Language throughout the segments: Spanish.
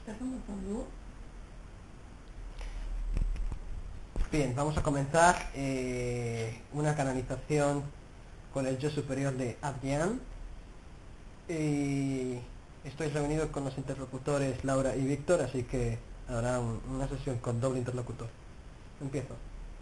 ¿Estás con luz? Bien, vamos a comenzar una canalización con el yo superior de Adrián. Y estoy reunido con los interlocutores Laura y Víctor, así que habrá una sesión con doble interlocutor. Empiezo.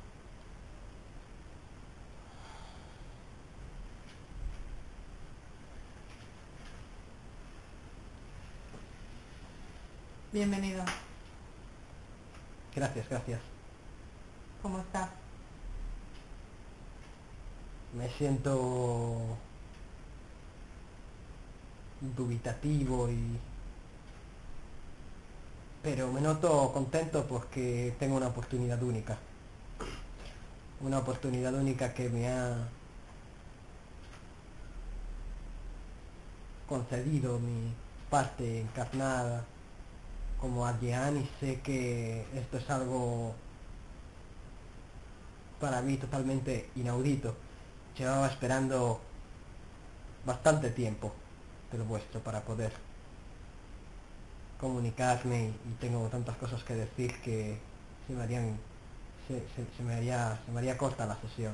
Bienvenido. Gracias, gracias. ¿Cómo estás? Me siento dubitativo pero me noto contento porque tengo una oportunidad única. Una oportunidad única que me ha concedido mi parte encarnada como Adrián, y sé que esto es algo para mí totalmente inaudito. Llevaba esperando bastante tiempo del vuestro para poder comunicarme y tengo tantas cosas que decir que se me harían se me haría corta la sesión.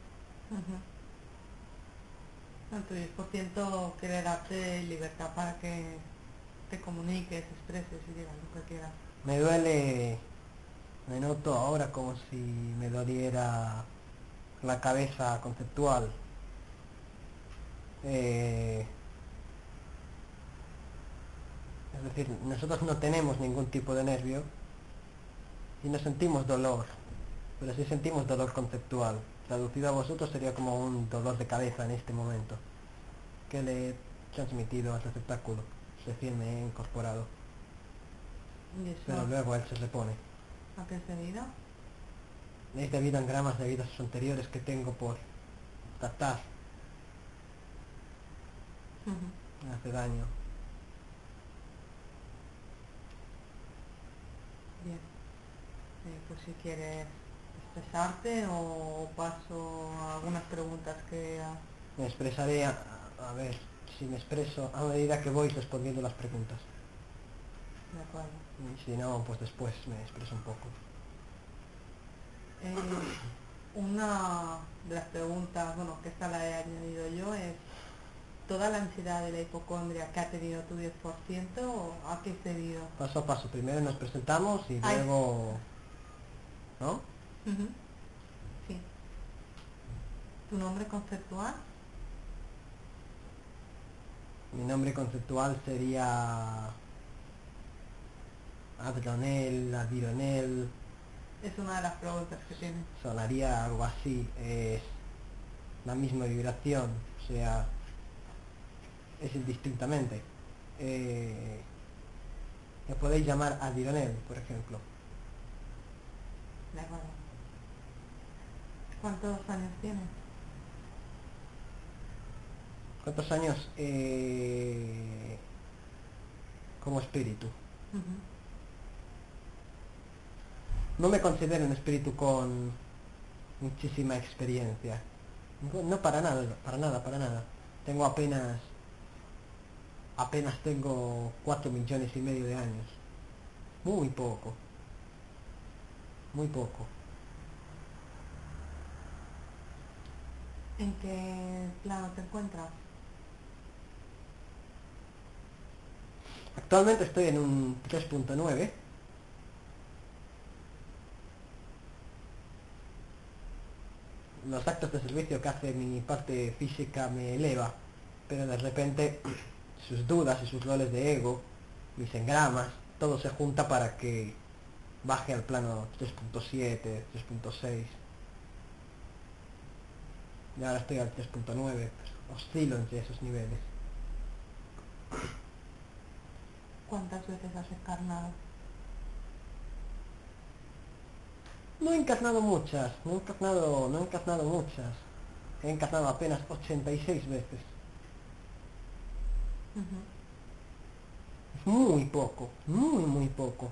El tu 10% quiere darte libertad para que te comuniques, expreses y digas lo que quieras. Me duele, me noto ahora como si me doliera la cabeza conceptual. Eh, es decir, nosotros no tenemos ningún tipo de nervio y no sentimos dolor, pero sí sentimos dolor conceptual. Traducido a vosotros sería como un dolor de cabeza en este momento, que le he transmitido al receptáculo, recién me he incorporado, ¿Y eso pero luego él se repone. a qué es debido? Es debido a engramas de vidas anteriores que tengo por tratar, me hace daño. Bien. Pues si quieres expresarte o paso a algunas preguntas que... Me expresaré, a ver si me expreso a medida que voy respondiendo las preguntas. De acuerdo. Y si no, pues después me expreso un poco. Una de las preguntas, bueno, que esta la he añadido yo, es ¿toda la ansiedad de la hipocondria que ha tenido tu 10% a qué es debido? Paso a paso, primero nos presentamos y Ay, luego... ¿No? ujú, sí. ¿Tu nombre conceptual? Mi nombre conceptual sería Adronel, Adironel, Es una de las preguntas que tienes. sonaría algo así, es la misma vibración, o sea, es indistintamente. Eh, Me podéis llamar Adironel, por ejemplo. De acuerdo. ¿Cuántos años tienes? ¿Cuántos años como espíritu? Ujú. No me considero un espíritu con muchísima experiencia. No, no para nada, para nada, para nada. Tengo apenas tengo 4,5 millones de años. Muy poco, muy poco. ¿En qué plano te encuentras? Actualmente estoy en un 3,9. Los actos de servicio que hace mi parte física me eleva, pero de repente sus dudas y sus roles de ego, mis engramas, todo se junta para que baje al plano 3,7, 3,6. Y ahora estoy al 3,9, oscilo entre esos niveles. ¿Cuántas veces has encarnado? No he encarnado muchas, no he encarnado muchas. He encarnado apenas 86 veces. Ujú. Es muy poco, muy, muy poco.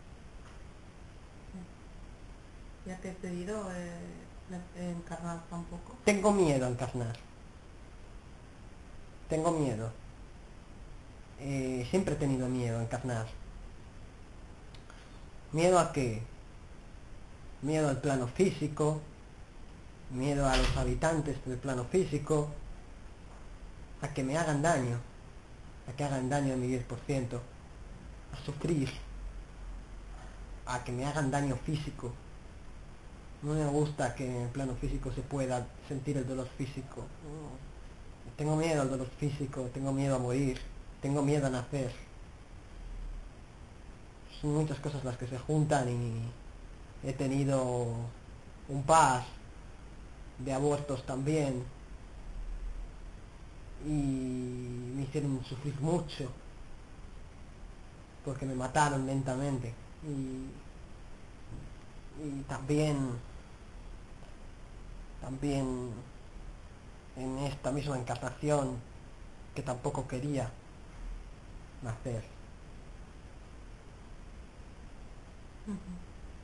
¿Ya te he pedido encarnar tampoco? Tengo miedo a encarnar. Tengo miedo. Siempre he tenido miedo a encarnar. ¿Miedo a qué? Miedo al plano físico, miedo a los habitantes del plano físico, a que me hagan daño, a que hagan daño a mi 10%, a sufrir, a que me hagan daño físico. No me gusta que en el plano físico se pueda sentir el dolor físico. No. Tengo miedo al dolor físico, tengo miedo a morir, tengo miedo a nacer. Son muchas cosas las que se juntan y he tenido un par de abortos también y me hicieron sufrir mucho porque me mataron lentamente y también en esta misma encarnación que tampoco quería nacer. Ujú.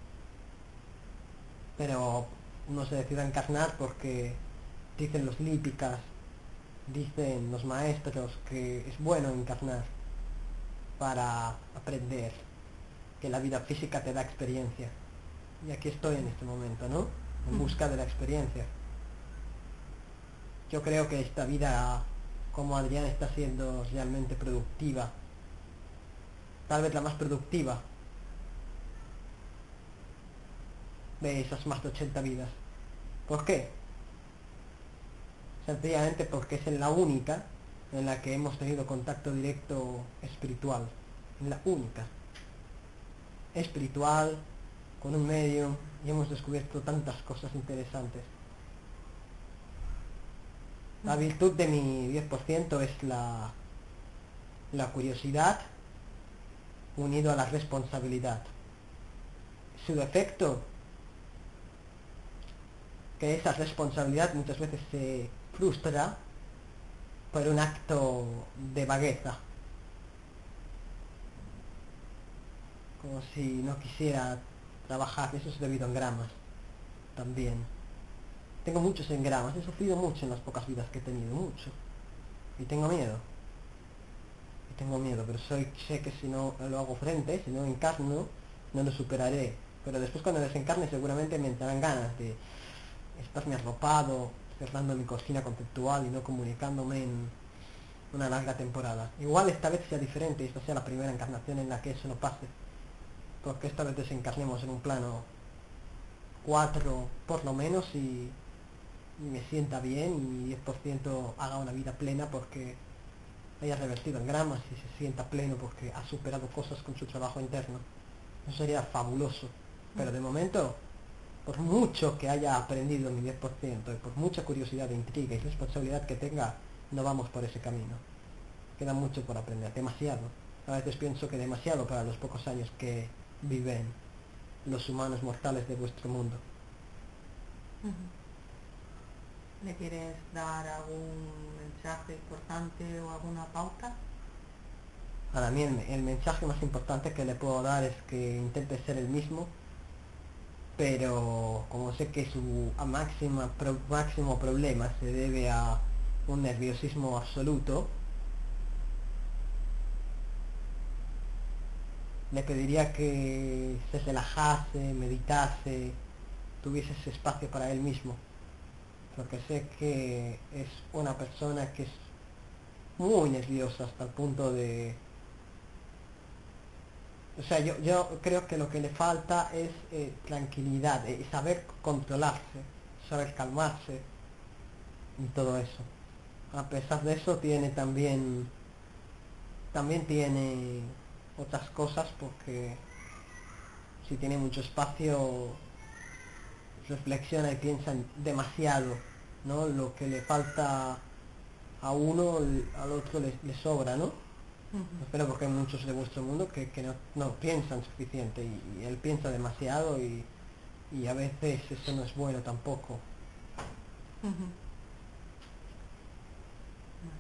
Pero uno se decide a encarnar porque dicen los lípicas, dicen los maestros que es bueno encarnar para aprender, que la vida física te da experiencia. Y aquí estoy en este momento, ¿no? En Ujú. busca de la experiencia. Yo creo que esta vida, como Adrián, está siendo realmente productiva. Tal vez la más productiva de esas más de 80 vidas. ¿Por qué? Sencillamente porque es en la única en la que hemos tenido contacto directo espiritual. En la única. Espiritual, con un medio, y hemos descubierto tantas cosas interesantes. La Ujú. virtud de mi 10% es la curiosidad unido a la responsabilidad. Su defecto, que esa responsabilidad muchas veces se frustra por un acto de vagueza, como si no quisiera trabajar. Eso es debido a engramas también. Tengo muchos engramas, he sufrido mucho en las pocas vidas que he tenido, mucho. Y tengo miedo. Y tengo miedo, pero sé que si no lo hago frente, si no encarno, no lo superaré. Pero después cuando desencarne seguramente me entrarán ganas de estarme arropado, cerrando mi cocina conceptual y no comunicándome en una larga temporada. Igual esta vez sea diferente y esta sea la primera encarnación en la que eso no pase. Porque esta vez desencarnemos en un plano 4 por lo menos y me sienta bien y mi 10% haga una vida plena porque haya revertido en gramas y se sienta pleno porque ha superado cosas con su trabajo interno. Eso sería fabuloso. Pero de momento, por mucho que haya aprendido mi 10% y por mucha curiosidad, intriga y responsabilidad que tenga, no vamos por ese camino. Queda mucho por aprender, demasiado. A veces pienso que demasiado para los pocos años que viven los humanos mortales de vuestro mundo. Ujú. ¿Le quieres dar algún mensaje importante o alguna pauta? Para mí el mensaje más importante que le puedo dar es que intente ser el mismo, pero como sé que su máximo problema se debe a un nerviosismo absoluto, le pediría que se relajase, meditase, tuviese ese espacio para él mismo, porque sé que es una persona que es muy nerviosa hasta el punto de... O sea, yo creo que lo que le falta es tranquilidad, saber controlarse, saber calmarse y todo eso. A pesar de eso también tiene otras cosas porque si tiene mucho espacio reflexiona y piensa demasiado, ¿no? Lo que le falta a uno, al otro le sobra, ¿no? Ujú. Espero porque hay muchos de vuestro mundo que no piensan suficiente y él piensa demasiado y a veces eso no es bueno tampoco. Ujú. Vale.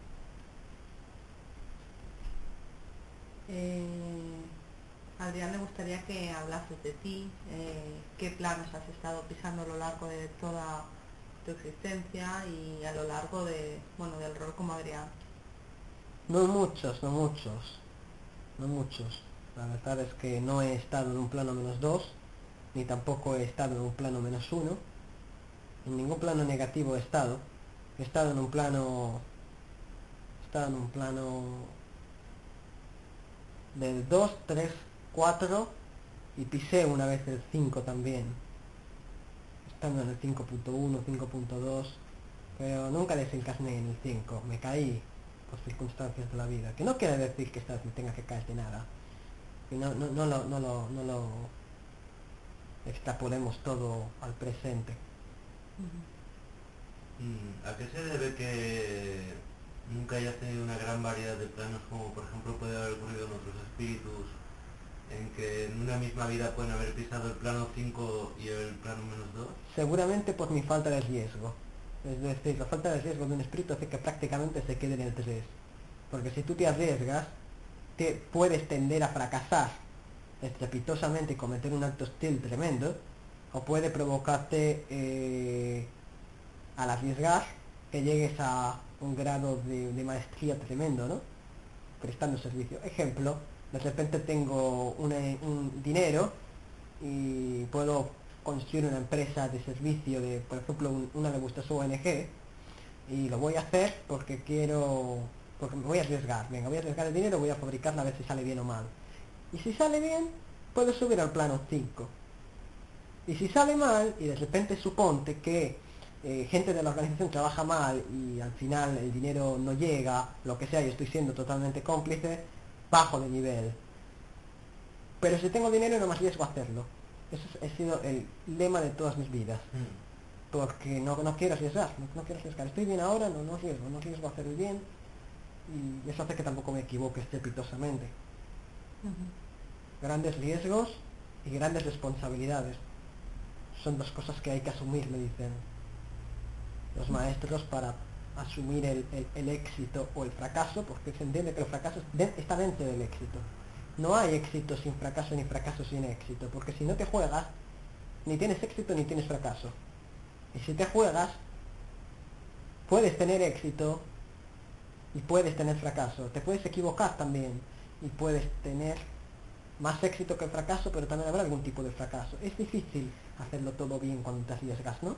Adrián, le gustaría que hablases de ti, qué planos has estado pisando a lo largo de toda tu existencia y a lo largo de, bueno, del rol como Adrián. No muchos, no muchos, no muchos. La verdad es que no he estado en un plano -2, ni tampoco he estado en un plano -1. En ningún plano negativo he estado. He estado en un plano... He estado en un plano... del 2, 3, 4 y pisé una vez el 5 también. Estando en el 5.1, 5.2, pero nunca desencarné en el 5. Me caí por circunstancias de la vida. Que no quiere decir que esta vez me tenga que caer de nada. Y no lo extrapolemos todo al presente. Ujú. ¿A qué se debe que nunca hayas tenido una gran variedad de planos, como por ejemplo puede haber ocurrido en otros espíritus, en que en una misma vida pueden haber pisado el plano 5 y el plano -2? Seguramente por mi falta de riesgo. Es decir, la falta de riesgo de un espíritu hace que prácticamente se quede en el 3. Porque si tú te arriesgas, te puedes tender a fracasar estrepitosamente y cometer un acto hostil tremendo, o puede provocarte al arriesgar que llegues a un grado de maestría tremendo, ¿no? Prestando servicio. Ejemplo, de repente tengo un dinero y puedo construir una empresa de servicio de, por ejemplo, una de vuestras ONG, y lo voy a hacer porque porque me voy a arriesgar. Venga, voy a arriesgar el dinero, voy a fabricarla a ver si sale bien o mal. Y si sale bien, puedo subir al plano 5. Y si sale mal, y de repente suponte que gente de la organización trabaja mal y al final el dinero no llega, lo que sea, y estoy siendo totalmente cómplice, bajo de nivel. Pero si tengo dinero no me arriesgo a hacerlo. Eso ha sido el lema de todas mis vidas. Porque no quiero arriesgar, no quiero arriesgar. Estoy bien ahora, no arriesgo a hacer el bien. Y eso hace que tampoco me equivoque estrepitosamente. Ujú. Grandes riesgos y grandes responsabilidades son dos cosas que hay que asumir, me dicen los maestros, para asumir el éxito o el fracaso, porque se entiende que el fracaso está dentro del éxito. No hay éxito sin fracaso ni fracaso sin éxito, porque si no te juegas, ni tienes éxito ni tienes fracaso. Y si te juegas, puedes tener éxito y puedes tener fracaso. Te puedes equivocar también y puedes tener más éxito que fracaso, pero también habrá algún tipo de fracaso. Es difícil hacerlo todo bien cuando te arriesgas, ¿no?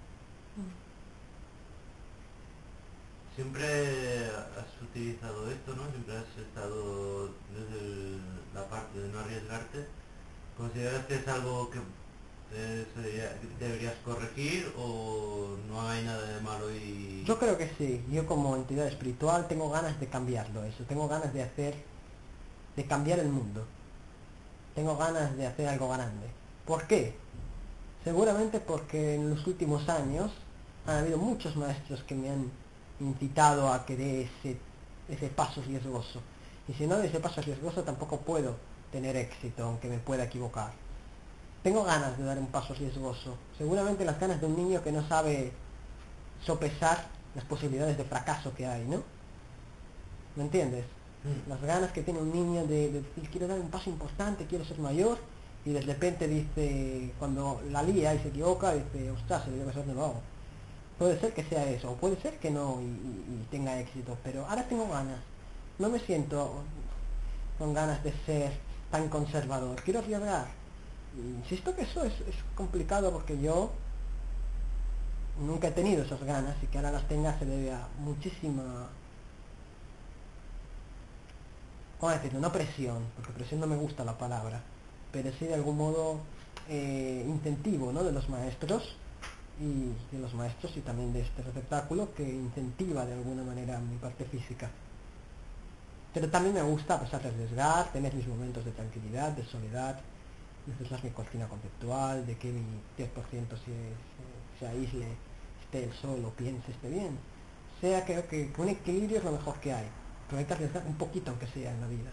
Siempre has utilizado esto, ¿no? Siempre has estado desde la parte de no arriesgarte. ¿Consideras que es algo que deberías corregir o no hay nada de malo y...? Yo creo que sí. Yo como entidad espiritual tengo ganas de cambiarlo eso. Tengo ganas de cambiar el mundo. Tengo ganas de hacer algo grande. ¿Por qué? Seguramente porque en los últimos años han habido muchos maestros que me han incitado a que dé ese paso riesgoso. Y si no doy ese paso riesgoso tampoco puedo tener éxito, aunque me pueda equivocar. Tengo ganas de dar un paso riesgoso. Seguramente las ganas de un niño que no sabe sopesar las posibilidades de fracaso que hay, ¿no? ¿Me entiendes? Las ganas que tiene un niño de decir, quiero dar un paso importante, quiero ser mayor, y de repente dice, cuando la lía y se equivoca, dice, ostras, se debe ser de nuevo. Puede ser que sea eso, o puede ser que no y tenga éxito, pero ahora tengo ganas. No me siento con ganas de ser tan conservador, quiero arriesgar. Insisto que eso es complicado porque yo nunca he tenido esas ganas, y que ahora las tenga se debe a muchísima, ¿cómo decirlo? No presión, porque presión no me gusta la palabra, pero sí de algún modo incentivo, ¿no? De los maestros y también de este receptáculo que incentiva de alguna manera mi parte física. Pero también me gusta, a pesar de arriesgar, tener mis momentos de tranquilidad, de soledad, necesitar mi cortina conceptual, de que mi 10% se aísle, esté el solo, piense, esté bien. Sea, creo que un equilibrio es lo mejor que hay, pero hay que arriesgar un poquito aunque sea en la vida.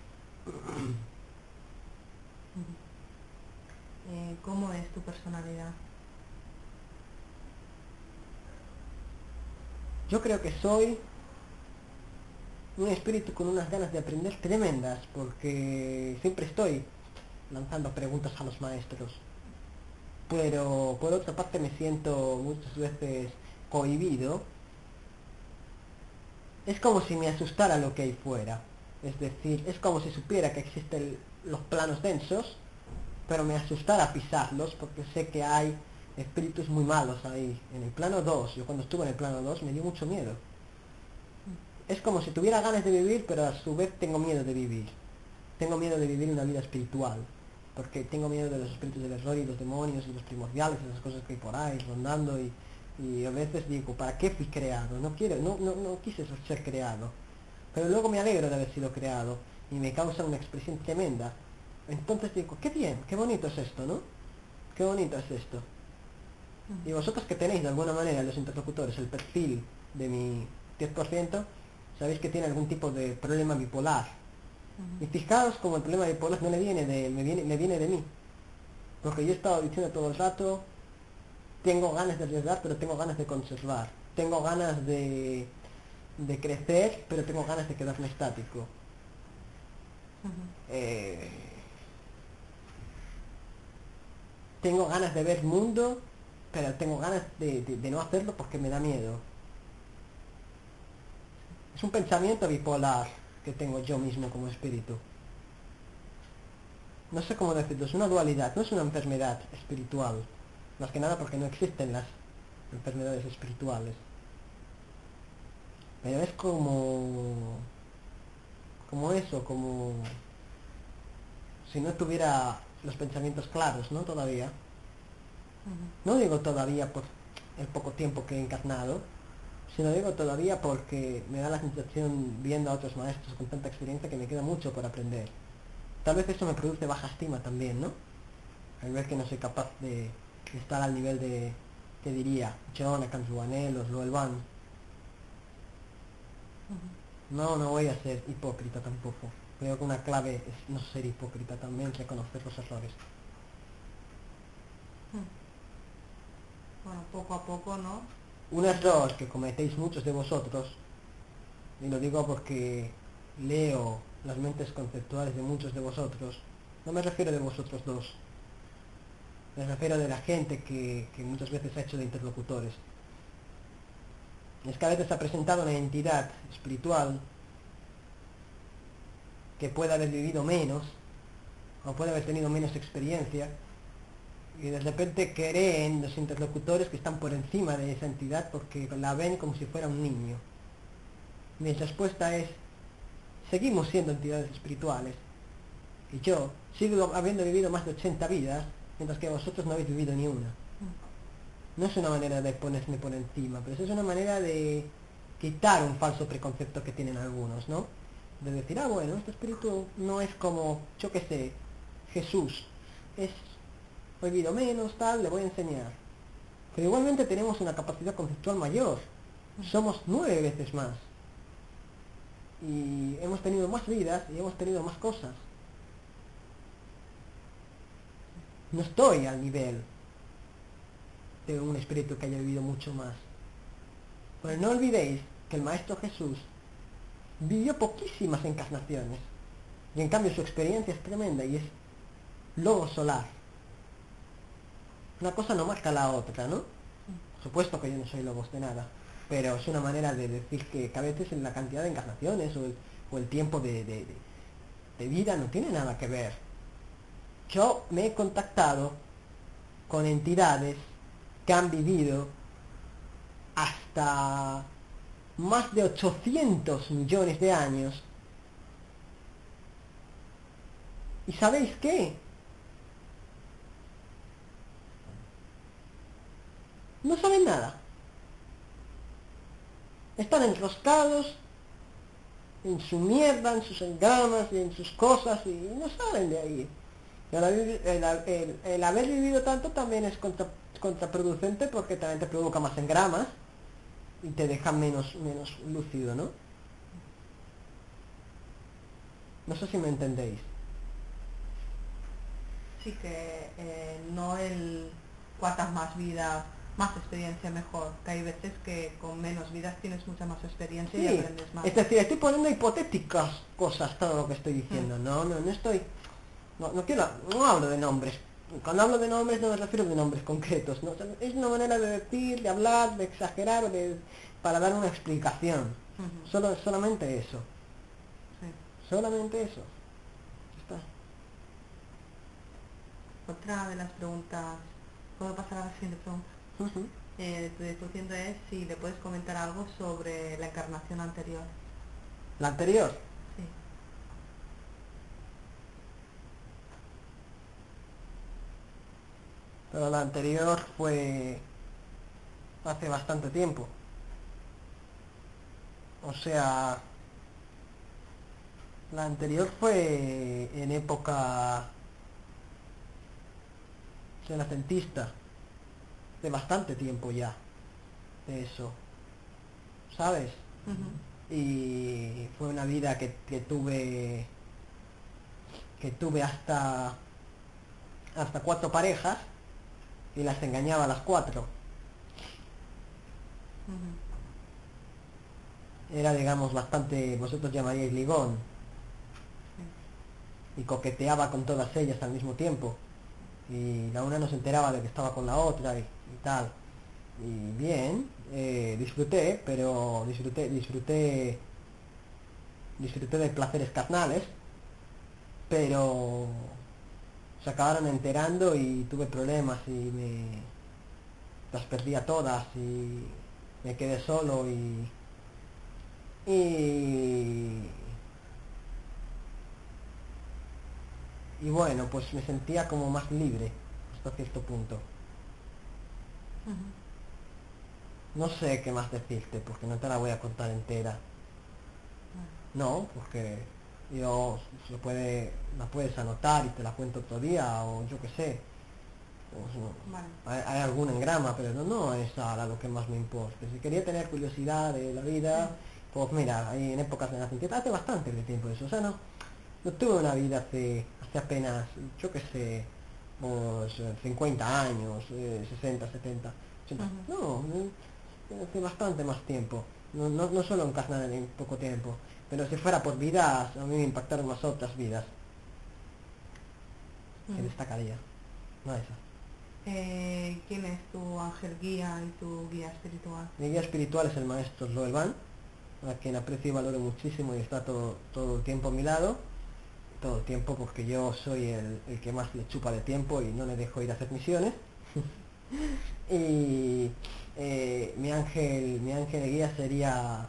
¿Cómo es tu personalidad? Yo creo que soy un espíritu con unas ganas de aprender tremendas, porque siempre estoy lanzando preguntas a los maestros. Pero por otra parte me siento muchas veces cohibido. Es como si me asustara lo que hay fuera. Es decir, es como si supiera que existen los planos densos, pero me asustara pisarlos porque sé que hay espíritus muy malos ahí. En el plano 2, yo cuando estuve en el plano 2 me dio mucho miedo. Es como si tuviera ganas de vivir, pero a su vez tengo miedo de vivir. Tengo miedo de vivir una vida espiritual, porque tengo miedo de los espíritus del error y los demonios y los primordiales, esas cosas que hay por ahí rondando y a veces digo, ¿para qué fui creado? No quiero, no quise ser creado. Pero luego me alegro de haber sido creado y me causa una expresión tremenda. Entonces digo, qué bien, qué bonito es esto, ¿no? Qué bonito es esto. Y vosotros que tenéis de alguna manera los interlocutores el perfil de mi 10%, sabéis que tiene algún tipo de problema bipolar. Y fijaos como el problema bipolar no le viene de él, me viene de mí. Porque yo he estado diciendo todo el rato, tengo ganas de arriesgar, pero tengo ganas de conservar. Tengo ganas de crecer, pero tengo ganas de quedarme estático. Tengo ganas de ver mundo, pero tengo ganas de no hacerlo porque me da miedo. Es un pensamiento bipolar que tengo yo mismo como espíritu. No sé cómo decirlo, es una dualidad, no es una enfermedad espiritual. Más que nada porque no existen las enfermedades espirituales. Pero es como eso, como si no tuviera los pensamientos claros, ¿no? Todavía. No digo todavía por el poco tiempo que he encarnado, sino digo todavía porque me da la sensación, viendo a otros maestros con tanta experiencia, que me queda mucho por aprender. Tal vez eso me produce baja estima también, ¿no? Al ver que no soy capaz de estar al nivel de, te diría, Jonathan, Ruanelos, Loelvan. No voy a ser hipócrita tampoco. Creo que una clave es no ser hipócrita también, reconocer los errores. Bueno, poco a poco, ¿no? Un error que cometéis muchos de vosotros, y lo digo porque leo las mentes conceptuales de muchos de vosotros, no me refiero de vosotros dos, me refiero de la gente que muchas veces ha hecho de interlocutores. Es que a veces ha presentado una entidad espiritual que puede haber vivido menos, o puede haber tenido menos experiencia, y de repente creen los interlocutores que están por encima de esa entidad porque la ven como si fuera un niño. Mi respuesta es, seguimos siendo entidades espirituales, y yo sigo habiendo vivido más de 80 vidas, mientras que vosotros no habéis vivido ni una. No es una manera de ponerme por encima, pero es una manera de quitar un falso preconcepto que tienen algunos, ¿no? De decir, bueno, este espíritu no es como, yo qué sé, Jesús, es, he vivido menos, tal, le voy a enseñar. Pero igualmente tenemos una capacidad conceptual mayor, somos 9 veces más. Y hemos tenido más vidas y hemos tenido más cosas. No estoy al nivel de un espíritu que haya vivido mucho más. Pero no olvidéis que el Maestro Jesús vivió poquísimas encarnaciones. Y en cambio su experiencia es tremenda y es lobo solar. Una cosa no marca la otra, ¿no? Por supuesto que yo no soy lobos de nada. Pero es una manera de decir que a veces en la cantidad de encarnaciones o el tiempo de vida no tiene nada que ver. Yo me he contactado con entidades que han vivido hasta más de 800 millones de años. ¿Y sabéis qué? No saben nada. Están enroscados en su mierda, en sus engramas y en sus cosas y no salen de ahí. Y el haber vivido tanto también es contraproducente porque también te provoca más engramas y te deja menos lúcido, ¿no? No sé si me entendéis. Sí que no el cuantas más vidas, más experiencia mejor, que hay veces que con menos vidas tienes mucha más experiencia y Sí, aprendes más. es decir, estoy poniendo hipotéticas cosas todo lo que estoy diciendo. No estoy, no hablo de nombres. Cuando hablo de nombres no me refiero de nombres concretos, ¿no? O sea, es una manera de decir, de hablar, de exagerar o para dar una explicación. Solamente eso. Sí. Solamente eso. Ya está. Otra de las preguntas, ¿puedo pasar a la siguiente pregunta? Ujú. Tu 10% es si le puedes comentar algo sobre la encarnación anterior. La anterior. Sí. Pero la anterior fue hace bastante tiempo. O sea, la anterior fue en época renacentista. De bastante tiempo ya. De eso. ¿Sabes? Ujú, Y fue una vida que tuve hasta 4 parejas y las engañaba a las 4. ujú, Era, digamos, bastante, vosotros llamaríais ligón, sí. y coqueteaba con todas ellas al mismo tiempo. Y la una no se enteraba de que estaba con la otra y tal. Y bien, disfruté, pero disfruté de placeres carnales, pero se acabaron enterando y tuve problemas y las perdí a todas y me quedé solo y, y bueno, pues me sentía como más libre hasta cierto punto. Ujú, No sé qué más decirte porque no te la voy a contar entera. vale. No, porque la puedes anotar y te la cuento otro día o yo qué sé. Vale. Hay algún engrama, pero no es ahora lo que más me importa. Si quería tener curiosidad de la vida, Sí. pues mira, ahí en épocas de nacimiento, hace bastante de tiempo eso. O sea, no tuve una vida hace apenas, yo qué sé, pues 50 años, 60, 70, 80. Ujú, No, hace bastante más tiempo. No solo encarnar en poco tiempo. Pero si fuera por vidas, a mí me impactaron más otras vidas que ujú. destacaría. No esa. ¿Quién es tu ángel guía y tu guía espiritual? Mi guía espiritual es el maestro Loelvan, a quien aprecio y valoro muchísimo y está todo el tiempo a mi lado. Todo el tiempo porque yo soy el que más le chupa de tiempo y no le dejo ir a hacer misiones. Y mi ángel de guía sería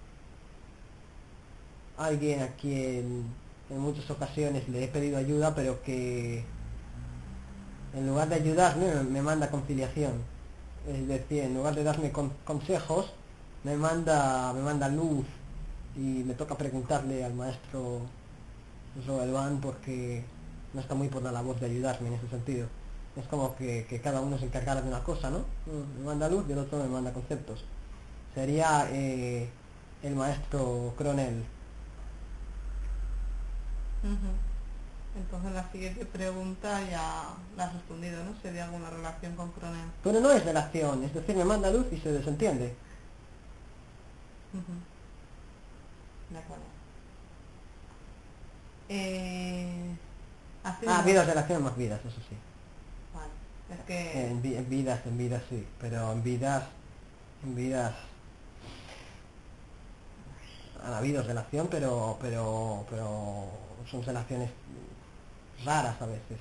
alguien a quien en muchas ocasiones le he pedido ayuda, pero que en lugar de ayudarme me manda conciliación. Es decir, en lugar de darme consejos, me manda luz y me toca preguntarle al maestro Roelvan porque no está muy por la labor de ayudarme en ese sentido. Es como que cada uno se encargara de una cosa, ¿no? Uno me manda luz y el otro me manda conceptos. Sería el maestro Cronel. Ujú. Entonces la siguiente pregunta ya la has respondido, ¿no? ¿Sería alguna relación con Cronen? Pero no es relación, es decir, me manda luz y se desentiende. Ujú, de acuerdo. Eh, ¿Has tenido... Vidas de relación más vidas, eso sí. Vale, es que... En vidas sí, pero en vidas han habido relación, pero son relaciones raras a veces.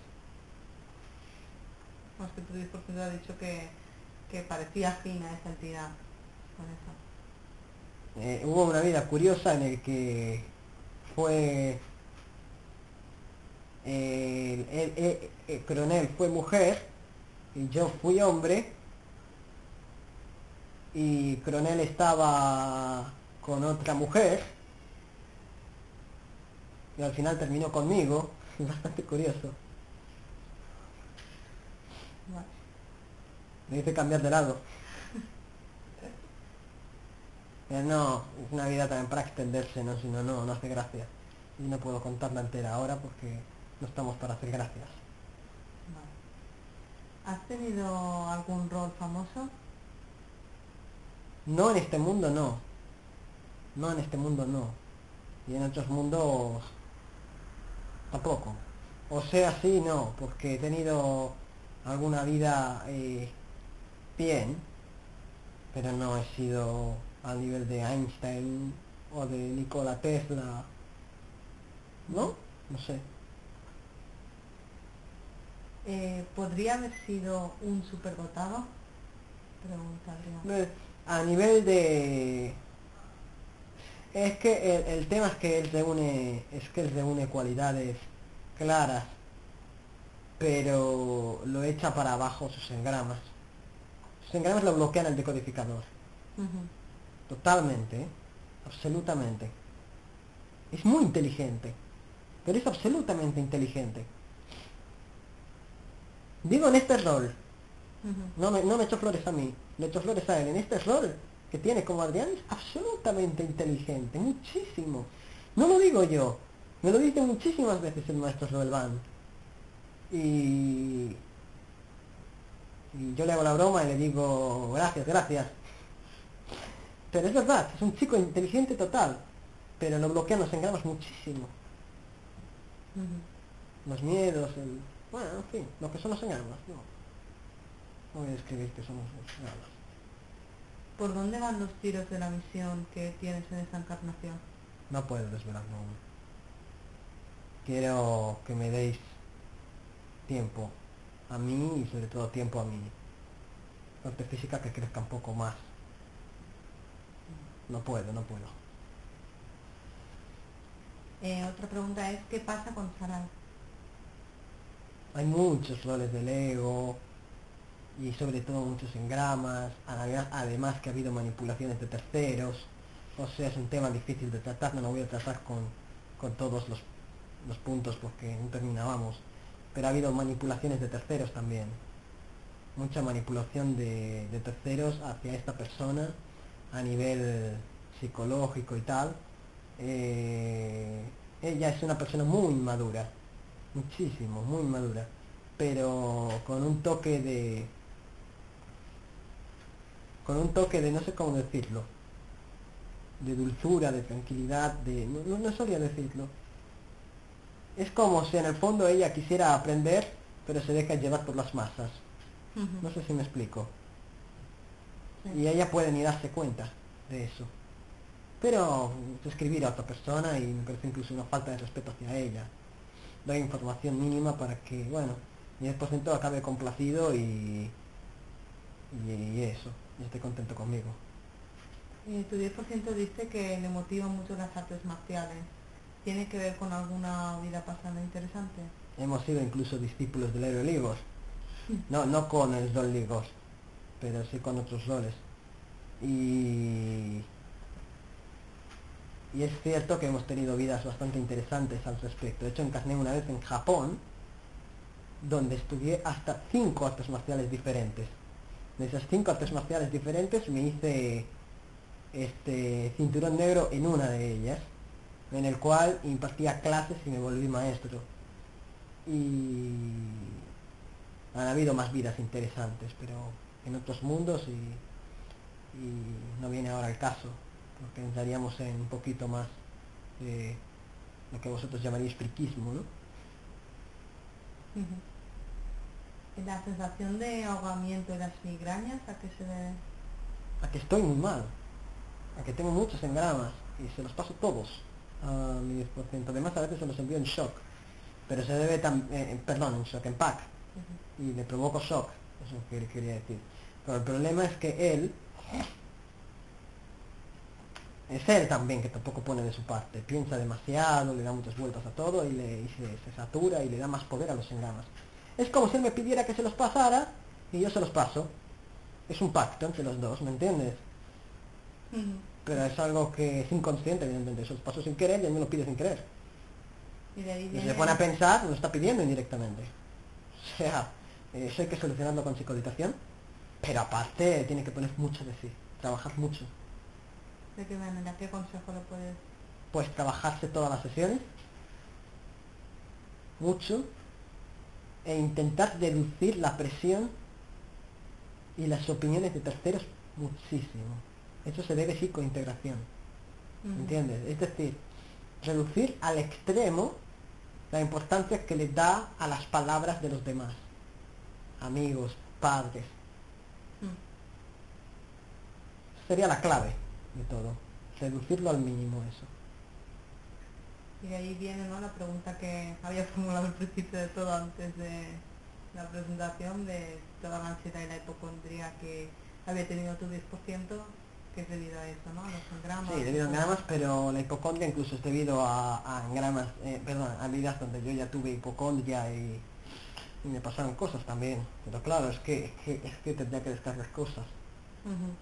No, es que tu 10% ha dicho que parecía fina esa entidad. Por eso. Hubo una vida curiosa en el que fue Coronel fue mujer y yo fui hombre y Coronel estaba con otra mujer y al final terminó conmigo. Bastante curioso. Vale. Me hice cambiar de lado. No, es una vida también para extenderse, ¿no? Si no, no hace gracia. Y no puedo contarla entera ahora porque no estamos para hacer gracias. Vale. ¿Has tenido algún rol famoso? No en este mundo, no. No en este mundo, no. Y en otros mundos tampoco. O sea, sí, no, porque he tenido alguna vida bien, pero no he sido al nivel de Einstein o de Nikola Tesla ¿no? No sé. ¿Podría haber sido un superdotado? Pregunta Adrián. A nivel de... Es que el tema es que él reúne cualidades claras, pero lo echa para abajo sus engramas. Sus engramas lo bloquean el decodificador. Ujú. Totalmente, ¿eh? Absolutamente. Es muy inteligente, pero es absolutamente inteligente. Digo en este rol, Ujú. no me echo flores a mí, le echo flores a él. En este rol que tiene como Adrián es absolutamente inteligente, muchísimo. No lo digo yo, me lo dice muchísimas veces el maestro Roelban. Y, y yo le hago la broma y le digo, gracias, gracias. Pero es verdad, es un chico inteligente total, pero lo bloquean los engramas muchísimo. Ujú. Los miedos, bueno, en fin, lo que son los engramas, no. No voy a describir qué son los engramas. ¿Por dónde van los tiros de la misión que tienes en esta encarnación? No puedo desvelarlo aún. Quiero que me deis tiempo a mí y sobre todo tiempo a mi parte física que crezca un poco más. No puedo, no puedo. Otra pregunta es, ¿qué pasa con Sarai? Hay muchos roles del ego y sobre todo muchos engramas, además que ha habido manipulaciones de terceros, o sea, es un tema difícil de tratar, no lo voy a tratar con todos los puntos porque no terminábamos, pero ha habido manipulaciones de terceros también, mucha manipulación de terceros hacia esta persona a nivel psicológico y tal. Ella es una persona muy madura, muchísimo, muy madura, pero con un toque de no sé cómo decirlo, de dulzura, de tranquilidad, no sabría decirlo. Es como si en el fondo ella quisiera aprender, pero se deja llevar por las masas. Ujú. No sé si me explico. Sí. Y ella puede ni darse cuenta de eso. Pero escribir a otra persona y me parece incluso una falta de respeto hacia ella. Doy información mínima para que, bueno, mi 10% acabe complacido y eso, y esté contento conmigo. Tu 10% dice que le motivan mucho las artes marciales. ¿Tiene que ver con alguna vida pasada interesante? Hemos sido incluso discípulos del héroe Ligos. No con el Don Ligos, pero sí con otros roles. Y, y es cierto que hemos tenido vidas bastante interesantes al respecto. De hecho, encarné una vez en Japón, donde estudié hasta 5 artes marciales diferentes. De esas 5 artes marciales diferentes me hice cinturón negro en una de ellas, en el cual impartía clases y me volví maestro. Y han habido más vidas interesantes, pero en otros mundos y no viene ahora el caso, porque entraríamos en un poquito más de lo que vosotros llamaríais friquismo, ¿no? Ujú. ¿Y la sensación de ahogamiento y las migrañas a qué se debe? A que estoy muy mal, a que tengo muchos engramas y se los paso todos a mi 10%. Además a veces se los envío en shock, pero se debe también, perdón, en shock, en pack, Ujú. y le provoco shock, eso es lo que quería decir. Pero el problema es que es él también que tampoco pone de su parte, piensa demasiado, le da muchas vueltas a todo y se satura y le da más poder a los engramas. Es como si él me pidiera que se los pasara y yo se los paso. Es un pacto entre los dos, ¿me entiendes? Ujú. Pero es algo que es inconsciente, evidentemente. Eso los paso sin querer y él me lo pide sin querer. Y de ahí Y viene... se pone a pensar, lo está pidiendo indirectamente. O sea, eso hay que solucionarlo con psicoditación, pero aparte tiene que poner mucho de sí, trabajar mucho. ¿De qué manera? ¿Qué consejo le puedes...? Pues trabajarse todas las sesiones, mucho, e intentar deducir la presión y las opiniones de terceros muchísimo. Eso se debe psicointegración, Ujú. ¿entiendes? Es decir, reducir al extremo la importancia que le da a las palabras de los demás, amigos, padres. Mm. Sería la clave de todo, reducirlo al mínimo eso. Y de ahí viene, ¿no?, la pregunta que había formulado al principio de todo antes de la presentación, de toda la ansiedad y la hipocondría que había tenido tu 10%, que es debido a eso, ¿no?, a los engramas. Sí, debido a engramas, pero la hipocondria incluso es debido a engramas, perdón, a vidas donde yo ya tuve hipocondria y me pasaron cosas también. Pero claro, es que tendría que descargar cosas. Ujú.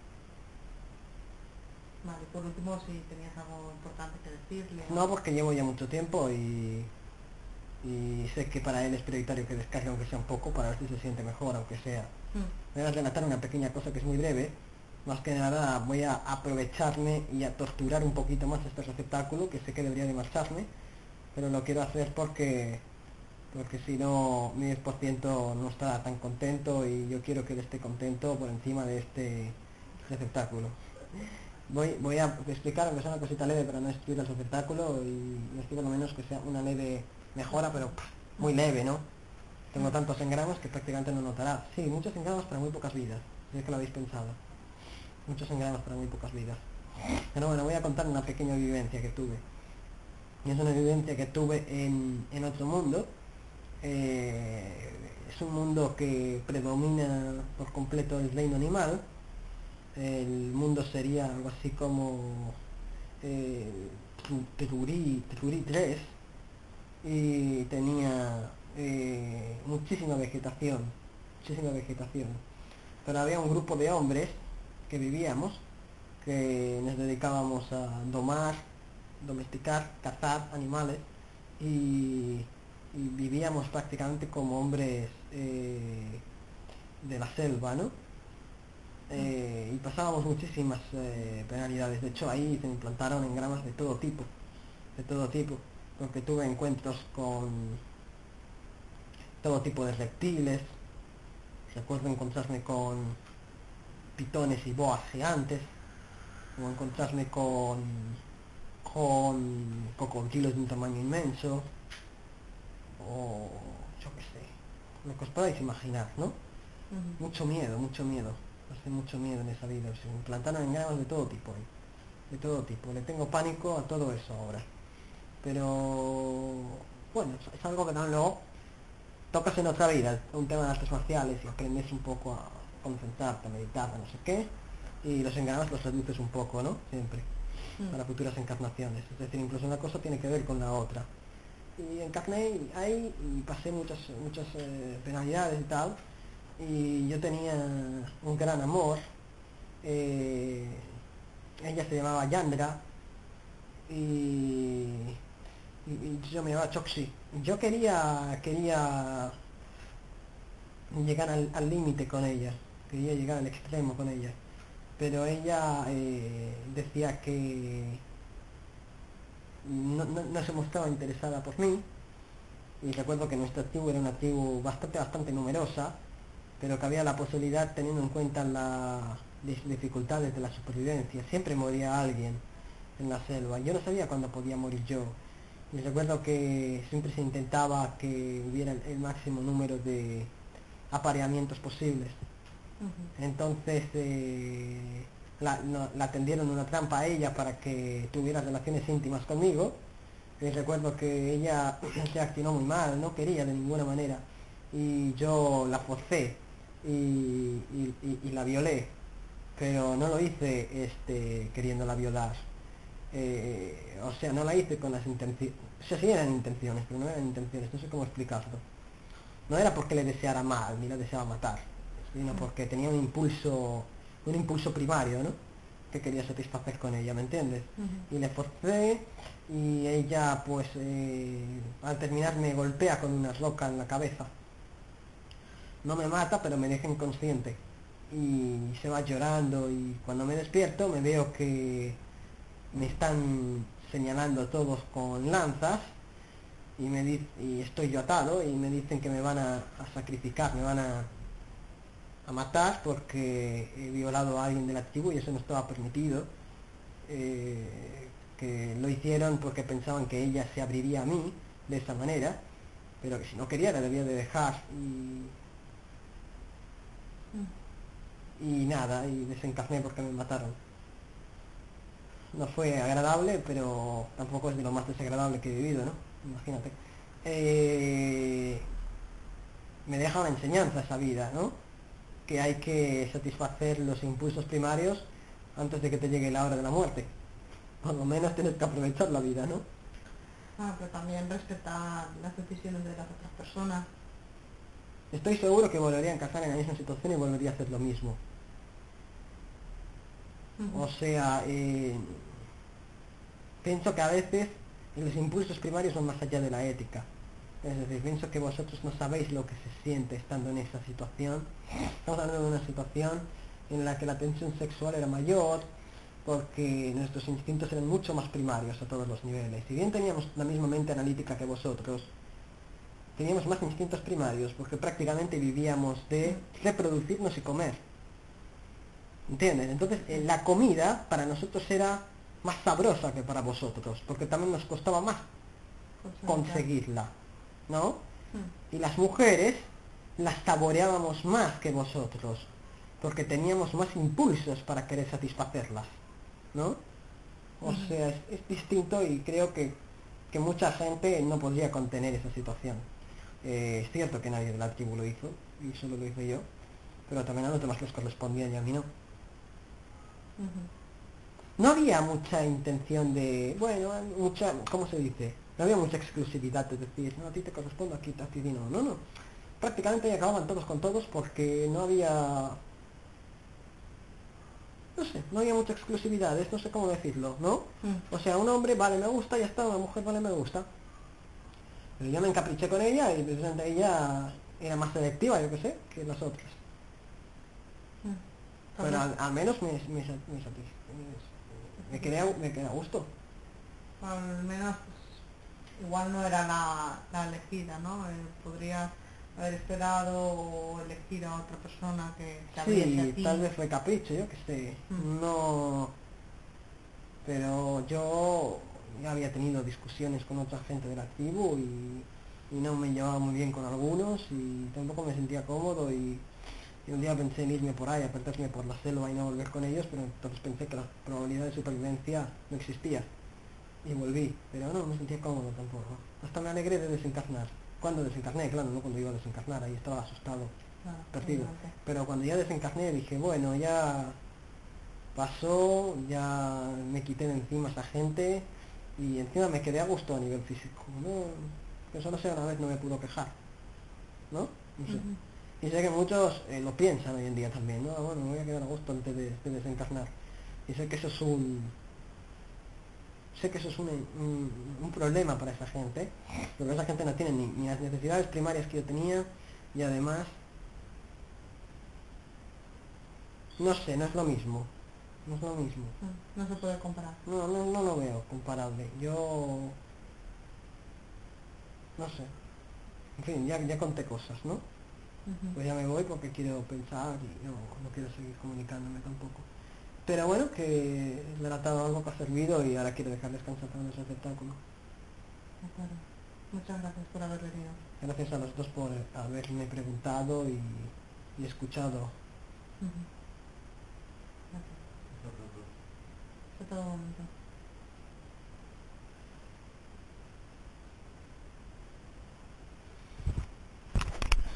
Vale, por último, si tenías algo importante que decirle. No, porque llevo ya mucho tiempo y sé que para él es prioritario que descargue aunque sea un poco para ver si se siente mejor, aunque sea. Voy a relatar una pequeña cosa que es muy breve. Más que nada voy a aprovecharme y a torturar un poquito más este receptáculo, que sé que debería de marcharme, pero lo quiero hacer porque si no mi 10% no está tan contento y yo quiero que él esté contento por encima de este receptáculo. Voy a explicar, aunque sea una cosita leve para no destruir el receptáculo y espero lo menos que sea una leve mejora, pero muy leve, ¿no? Tengo tantos engramas que prácticamente no notará. Sí, muchos engramas para muy pocas vidas, si es que lo habéis pensado. Muchos engramas para muy pocas vidas. Pero bueno, voy a contar una pequeña vivencia que tuve. Y es una vivencia que tuve en otro mundo. Es un mundo que predomina por completo el reino animal. El mundo sería algo así como eh, Terurí 3 y tenía muchísima vegetación. Pero había un grupo de hombres que vivíamos, que nos dedicábamos a domar, domesticar, cazar animales y, y vivíamos prácticamente como hombres de la selva, ¿no? Y pasábamos muchísimas penalidades. De hecho, ahí se implantaron engramas de todo tipo, porque tuve encuentros con todo tipo de reptiles. Recuerdo encontrarme con pitones y boas gigantes, o encontrarme con cocodrilos de un tamaño inmenso, o yo qué sé, lo que os podáis imaginar, ¿no? Mucho miedo, hace mucho miedo en esa vida. Se implantaron engramas de todo tipo ahí, de todo tipo. Le tengo pánico a todo eso ahora. Pero bueno, es algo que también luego tocas en otra vida, un tema de artes marciales y aprendes un poco a concentrarte, a meditar, a no sé qué, y los engramas los reduces un poco, ¿no? Siempre, para futuras encarnaciones. Es decir, incluso una cosa tiene que ver con la otra. Y encarné ahí y pasé muchas penalidades y tal, y yo tenía un gran amor. eh, Ella se llamaba Yandra y, y yo me llamaba Choxi. Yo quería llegar al límite con ella, quería llegar al extremo con ella, pero ella decía que no se mostraba interesada por mí. Y recuerdo que nuestra tribu era una tribu bastante numerosa, pero que había la posibilidad, teniendo en cuenta las dificultades de la supervivencia, siempre moría alguien en la selva. Yo no sabía cuándo podía morir yo. Y recuerdo que siempre se intentaba que hubiera el máximo número de apareamientos posibles. Entonces la tendieron una trampa a ella para que tuviera relaciones íntimas conmigo. Y recuerdo que ella se accionó muy mal, no quería de ninguna manera. Y yo la forcé y la violé. Pero no lo hice queriéndola violar. O sea, no la hice con las intenciones. O sea, sí eran intenciones, pero no eran intenciones, no sé cómo explicarlo. No era porque le deseara mal, ni la deseaba matar, sino porque tenía un impulso primario, ¿no? Que quería satisfacer con ella, ¿me entiendes? Y le forcé y ella, pues, al terminar me golpea con una roca en la cabeza. No me mata, pero me deja inconsciente. Y se va llorando y cuando me despierto me veo que me están señalando todos con lanzas y estoy yo atado y me dicen que me van a sacrificar, me van a matar porque he violado a alguien de la tribu y eso no estaba permitido. Que lo hicieron porque pensaban que ella se abriría a mí de esa manera, pero que si no quería la debía de dejar y nada, y desencarné porque me mataron. no fue agradable, pero tampoco es de lo más desagradable que he vivido, ¿no? Imagínate. Me deja una enseñanza esa vida, ¿no? Que hay que satisfacer los impulsos primarios antes de que te llegue la hora de la muerte. Por lo menos tienes que aprovechar la vida, ¿no? Pero también respetar las decisiones de las otras personas. Estoy seguro que volvería a encajar en la misma situación y volvería a hacer lo mismo. O sea, pienso que a veces los impulsos primarios van más allá de la ética. Es decir, pienso que vosotros no sabéis lo que se siente estando en esa situación. Estamos hablando de una situación en la que la tensión sexual era mayor, porque nuestros instintos eran mucho más primarios a todos los niveles. Si bien teníamos la misma mente analítica que vosotros, teníamos más instintos primarios, porque prácticamente vivíamos de reproducirnos y comer. ¿Entiendes? Entonces la comida para nosotros era más sabrosa que para vosotros, porque también nos costaba más conseguirla, ¿no? Y las mujeres las saboreábamos más que vosotros, porque teníamos más impulsos para querer satisfacerlas, ¿no? O sea, es distinto y creo que mucha gente no podría contener esa situación. Es cierto que nadie de la tribu lo hizo, y solo lo hice yo, pero también a los demás les correspondía y a mí no. No había mucha intención de, bueno, mucha, ¿cómo se dice? No había mucha exclusividad, es decir, no, a ti te corresponde, aquí a ti no, no, no. Prácticamente acababan todos con todos porque no había, no sé, no había mucha exclusividad, no sé cómo decirlo, ¿no? O sea, un hombre, vale, me gusta, ya está, una mujer, vale, me gusta. Pero yo me encapriché con ella y precisamente ella era más selectiva, yo que sé, que las otras. Pero al menos me quedé a gusto. Al menos pues, igual no era la elegida, ¿no? Podrías haber esperado o elegido a otra persona que te abriese a Sí, ti. tal vez fue capricho, yo que sé. No. Pero yo ya había tenido discusiones con otra gente de la tribu y no me llevaba muy bien con algunos y tampoco me sentía cómodo y un día pensé en irme por ahí, a perderme por la selva y no volver con ellos, pero entonces pensé que la probabilidad de supervivencia no existía y volví, pero no me sentía cómodo tampoco. Hasta me alegré de desencarnar. Cuando desencarné, claro, no cuando iba a desencarnar, ahí estaba asustado, perdido. Pero cuando ya desencarné dije, bueno, ya pasó, ya me quité de encima a esa gente y encima me quedé a gusto a nivel físico, ¿no? Que solo sea una vez no me pudo quejar, ¿no? No sé. Y sé que muchos lo piensan hoy en día también, ¿no? Bueno, me voy a quedar a gusto antes de desencarnar. Y sé que eso es un problema para esa gente, porque esa gente no tiene ni las necesidades primarias que yo tenía y además, no sé, no es lo mismo. No es lo mismo. No se puede comparar. No lo veo comparable. Yo... no sé. En fin, ya conté cosas, ¿no? Pues ya me voy porque quiero pensar y no quiero seguir comunicándome tampoco. Pero bueno, que le he tratado algo que ha servido y ahora quiero dejar descansar para ese espectáculo. De acuerdo. Muchas gracias por haber venido. Gracias a los dos por haberme preguntado y escuchado. Gracias. Hasta todo momento.